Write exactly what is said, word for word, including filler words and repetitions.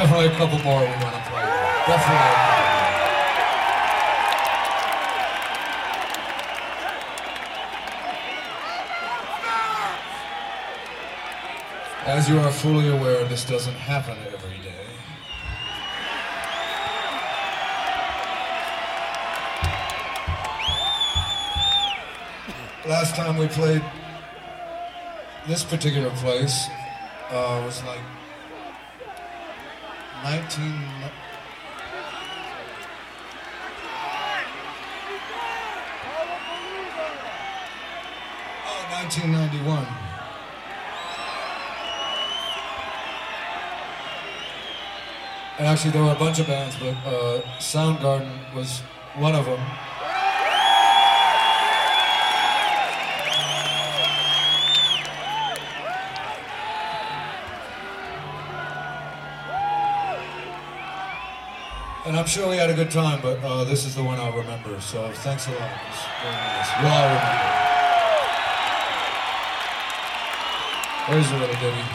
definitely a couple more we want to play. Definitely a couple more. As you are fully aware, this doesn't happen every day. Last time we played this particular place uh, was like nineteen... Oh, nineteen ninety-one. And actually there were a bunch of bands, but uh, Soundgarden was one of them. And I'm sure we had a good time, but uh, this is the one I'll remember, so thanks a lot. It was very nice. We'll all remember. There's a little ditty.